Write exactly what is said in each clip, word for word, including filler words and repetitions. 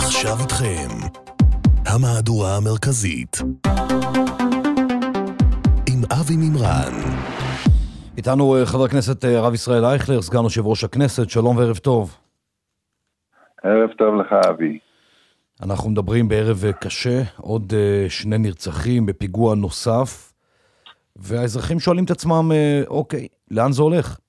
עכשיו איתכם, המהדורה המרכזית, עם אבי מימרן. איתנו חבר הכנסת הרב ישראל אייכלר, סגן יושב ראש הכנסת, שלום וערב טוב. ערב טוב לך אבי. אנחנו מדברים בערב קשה, עוד שני נרצחים בפיגוע נוסף, והאזרחים שואלים את עצמם, אוקיי, לאן זה הולך?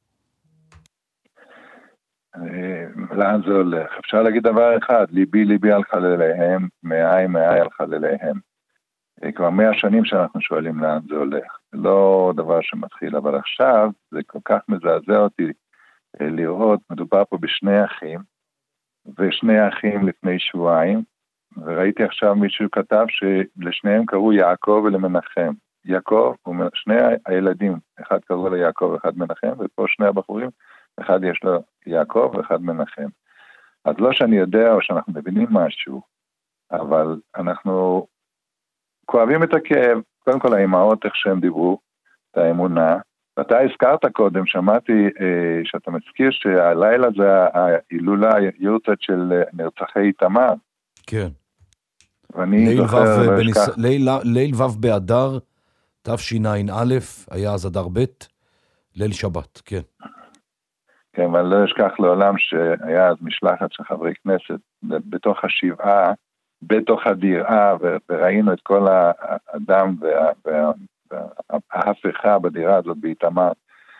לאן זה הולך? אפשר להגיד דבר אחד, ליבי ליבי על חלליהם, מאי מאי על חלליהם. כבר מאה שנים שאנחנו שואלים לאן זה הולך. זה לא דבר שמתחיל, אבל עכשיו זה כל כך מזעזע אותי לראות, מדובר פה בשני אחים, ושני אחים לפני שבועיים, וראיתי עכשיו מישהו כתב שלשניהם קראו יעקב ולמנחם. יעקב, שני הילדים, אחד קראו ליעקב ואחד מנחם, ופה שני הבחורים, אחד יש לו יעקב ואחד מנחם. אז לא שאני יודע או שאנחנו מבינים משהו, אבל אנחנו כואבים את הכאב, קודם כל האימהות איך שהם דיברו, את האמונה, ואתה הזכרת קודם, שמעתי אה, שאתה מזכיר שהלילה זה ההילולה היורצת של נרצחי איתמר. כן. ואני ליל זוכר... ו' בניס... ליל, ליל ו' באדר, תשע"א, היה אז אדר ב', ליל שבת, כן. כן, אבל לא אשכח לעולם שהיה אז משלחת של חברי כנסת בתוך השבעה, בתוך הדירה, וראינו את כל האדם וה... וההפכה בדירה הזאת באיתמר.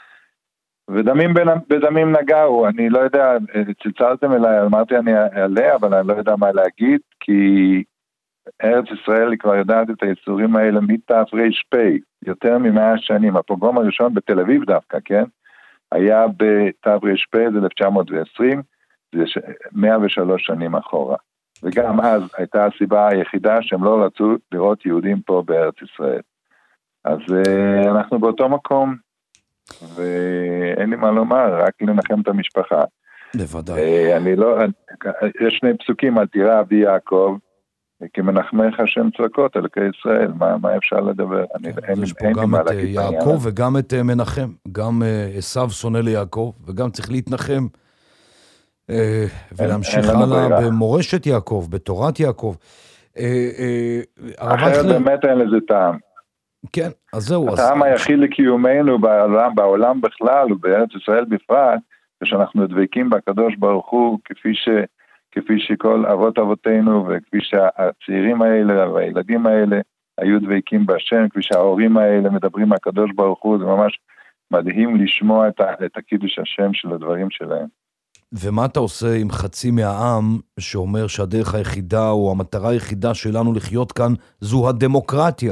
ודמים בדמים נגעו, אני לא יודע, צלצלתם אליי, אמרתי אני אעלה, אבל אני לא יודע מה להגיד, כי ארץ ישראל היא כבר יודעת את היצורים האלה מתר"פ, יותר ממאה שנים, הפוגרום הראשון בתל אביב דווקא, כן? היה בתר"פ, זה אלף תשע מאות ועשרים, זה מאה ושלוש שנים אחורה. וגם אז הייתה הסיבה היחידה שהם לא רצו לראות יהודים פה בארץ ישראל. אז uh, אנחנו באותו מקום, ואין לי מה לומר, רק לנחם את המשפחה. בוודאי. Uh, אני לא, יש שני פסוקים, אל תירא אבי יעקב, כי מנחמך השם צעקות אלוקי ישראל, מה, מה אפשר לדבר? אני, כן, אין, יש פה אין גם את יעקב בעניין. וגם את מנחם, גם עשיו שונא ליעקב, וגם צריך להתנחם, uh, ולהמשיך הלאה במורשת יעקב, בתורת יעקב. Uh, uh, אחרת באמת אין לזה טעם. כן, אז זהו. הטעם היחיד לקיומנו בעולם, בעולם בכלל ובארץ ישראל בפרט, ושאנחנו דבקים בקדוש ברוך הוא, כפי, ש, כפי שכל אבות אבותינו, וכפי שהצעירים האלה והילדים האלה היו דבקים בהשם, כפי שההורים האלה מדברים מהקדוש ברוך הוא, זה ממש מדהים לשמוע את, ה, את הקידוש השם של הדברים שלהם. ומה אתה עושה עם חצי מהעם שאומר שהדרך היחידה או המטרה היחידה שלנו לחיות כאן זו הדמוקרטיה?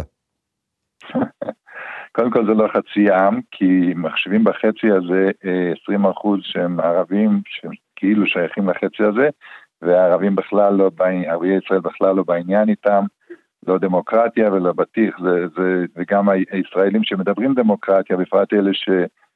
קודם כל זה לא חצי עם, כי מחשבים בחצי הזה עשרים אחוז שהם ערבים, שהם כאילו שייכים לחצי הזה, והערבים בכלל לא, ערבי ישראל בכלל לא בעניין איתם, לא דמוקרטיה ולא בטיח, זה, זה, וגם הישראלים שמדברים דמוקרטיה, בפרט אלה ש...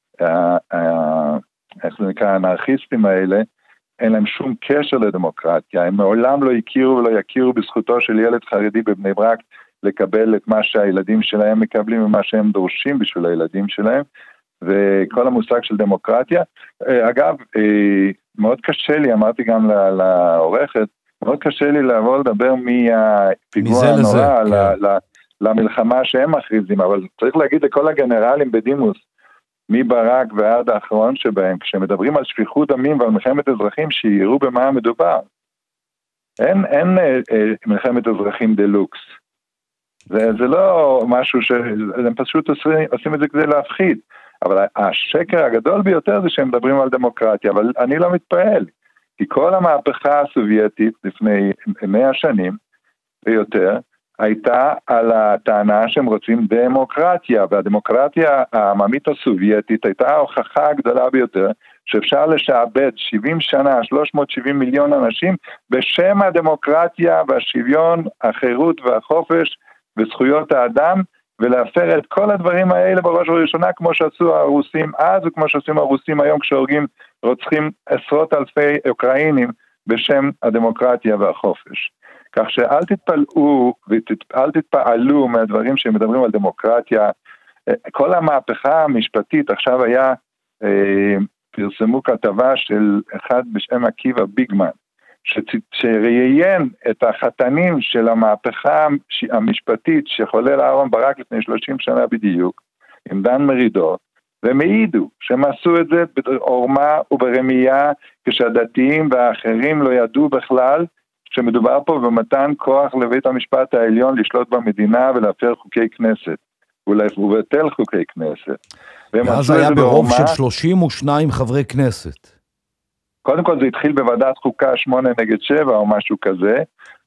איך זה נקרא, האנרכיסטים האלה, אין להם שום קשר לדמוקרטיה, הם מעולם לא הכירו ולא יכירו בזכותו של ילד חרדי בבני ברק, לקבל את מה שהילדים שלהם מקבלים ומה שהם דורשים בשביל הילדים שלהם, וכל המושג של דמוקרטיה. אגב, מאוד קשה לי, אמרתי גם לעורכת, מאוד קשה לי לעבור לדבר מהפיגוע הנורא כן. למלחמה שהם מכריזים, אבל צריך להגיד לכל הגנרלים בדימוס, מברק ועד האחרון שבהם, כשמדברים על שפיכות דמים ועל מלחמת אזרחים, שיראו במה המדובר. אין, אין מלחמת אזרחים דלוקס. זה, זה לא משהו שהם פשוט עושים, עושים את זה כדי להפחיד, אבל השקר הגדול ביותר זה שהם מדברים על דמוקרטיה, אבל אני לא מתפעל, כי כל המהפכה הסובייטית לפני מאה שנים ויותר, הייתה על הטענה שהם רוצים דמוקרטיה, והדמוקרטיה העממית הסובייטית הייתה ההוכחה הגדולה ביותר, שאפשר לשעבד שבעים שנה, שלוש מאות ושבעים מיליון אנשים, בשם הדמוקרטיה והשוויון, החירות והחופש, וזכויות האדם, ולהפר את כל הדברים האלה בראש ובראשונה, כמו שעשו הרוסים אז, וכמו שעושים הרוסים היום, כשהורגים רוצחים עשרות אלפי אוקראינים, בשם הדמוקרטיה והחופש. כך שאל תתפלאו, ואל תתפעלו מהדברים שמדברים על דמוקרטיה, כל המהפכה המשפטית, עכשיו היה, פרסמו כתבה של אחד בשם עקיבא ביגמן, שראיין את החתנים של המהפכה המשפטית שחולל אהרן ברק לפני שלושים שנה בדיוק, עם דן מרידור, והם העידו שהם עשו את זה בעורמה וברמייה, כשהדתיים והאחרים לא ידעו בכלל שמדובר פה במתן כוח לבית המשפט העליון לשלוט במדינה ולהפר חוקי כנסת, ולבטל חוקי כנסת. ואז היה ברוב של שלושים ושניים חברי כנסת. קודם כל זה התחיל בוועדת חוקה שמונה נגד שבע או משהו כזה,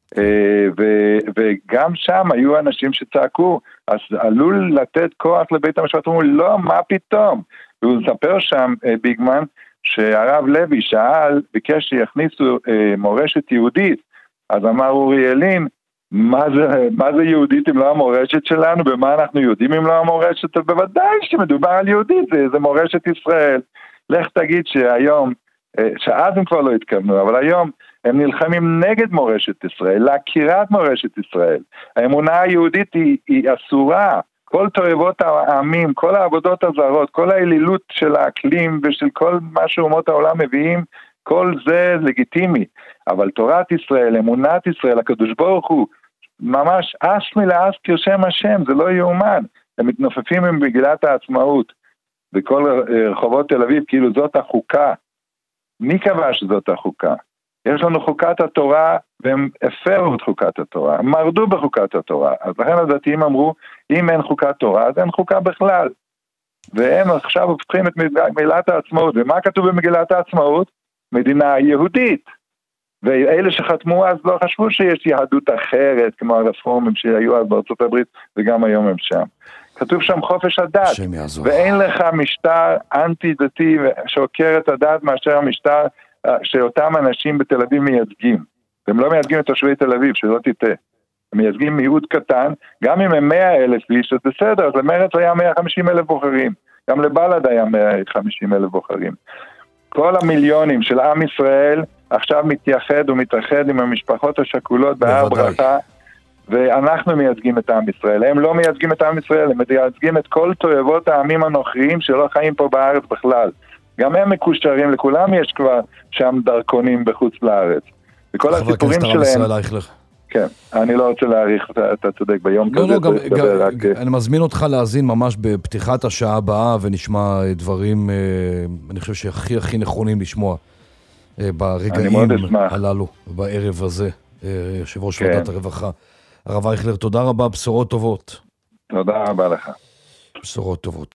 ו- וגם שם היו אנשים שצעקו, אז עלול לתת כוח לבית המשפט, אמרו לא, מה פתאום? והוא מספר שם, ביגמן, שהרב לוי שאל, ביקש שיכניסו מורשת יהודית, אז אמר אורי אלין, מה זה, מה זה יהודית אם לא המורשת שלנו? במה אנחנו יודעים אם לא המורשת? בוודאי שמדובר על יהודית, זה, זה מורשת ישראל. לך תגיד שהיום, שאז הם כבר לא התכוונו, אבל היום הם נלחמים נגד מורשת ישראל, להכירת מורשת ישראל. האמונה היהודית היא, היא אסורה, כל תועבות העמים, כל העבודות הזרות, כל האלילות של האקלים ושל כל מה שאומות העולם מביאים, כל זה לגיטימי. אבל תורת ישראל, אמונת ישראל, הקדוש ברוך הוא, ממש אס מלאס כרשם השם, זה לא יאומן. הם מתנופפים עם מגילת העצמאות בכל רחובות תל אביב, כאילו זאת החוקה. מי קבע שזאת החוקה? יש לנו חוקת התורה, והם הפרו את חוקת התורה, הם מרדו בחוקת התורה. אז לכן הדתיים אמרו, אם אין חוקת תורה, אז אין חוקה בכלל. והם עכשיו הופכים את מגילת העצמאות. ומה כתוב במגילת העצמאות? מדינה יהודית. ואלה שחתמו אז לא חשבו שיש יהדות אחרת, כמו הרפורמים שהיו אז בארצות הברית, וגם היום הם שם. כתוב שם חופש הדת, ואין לך משטר אנטי-דתי שעוקר את הדת מאשר המשטר שאותם אנשים בתל אביב מייצגים. הם לא מייצגים את תושבי תל אביב, שלא תטעה. הם מייצגים מיעוט קטן, גם אם הם מאה אלף איש, אז בסדר, אז למרץ היה מאה וחמישים אלף בוחרים, גם לבל"ד היה מאה וחמישים אלף בוחרים. כל המיליונים של עם ישראל עכשיו מתייחד ומתאחד עם המשפחות השכולות בהר ברכה, ואנחנו מייצגים את עם ישראל. הם לא מייצגים את עם ישראל, הם מייצגים את כל תועבות העמים הנוכריים שלא חיים פה בארץ בכלל. גם הם מקושרים, לכולם יש כבר שם דרכונים בחוץ לארץ. וכל הסיפורים שלהם... כן, אני לא רוצה להאריך, אתה צודק, ביום לא, כזה. לא, גם, גם, רק... אני מזמין אותך להאזין ממש בפתיחת השעה הבאה, ונשמע דברים, אני חושב שהכי הכי נכונים לשמוע ברגעים הללו, בערב הזה, יושב ראש כן. ועדת הרווחה. הרב אייכלר, תודה רבה, בשורות טובות. תודה רבה לך. בשורות טובות.